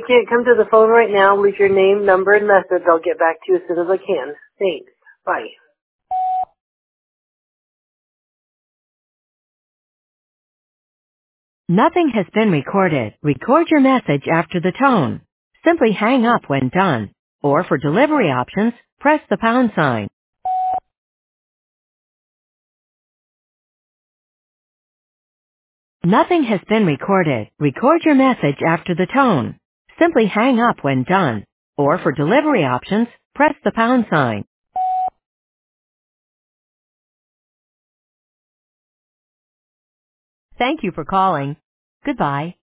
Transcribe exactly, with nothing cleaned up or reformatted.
can't come to the phone right now. Leave your name, number, and message. I'll get back to you as soon as I can. Thanks. Bye. Nothing has been recorded. Record your message after the tone. Simply hang up when done. Or for delivery options, press the pound sign. Nothing has been recorded. Record your message after the tone. Simply hang up when done. Or for delivery options, press the pound sign. Thank you for calling. Goodbye.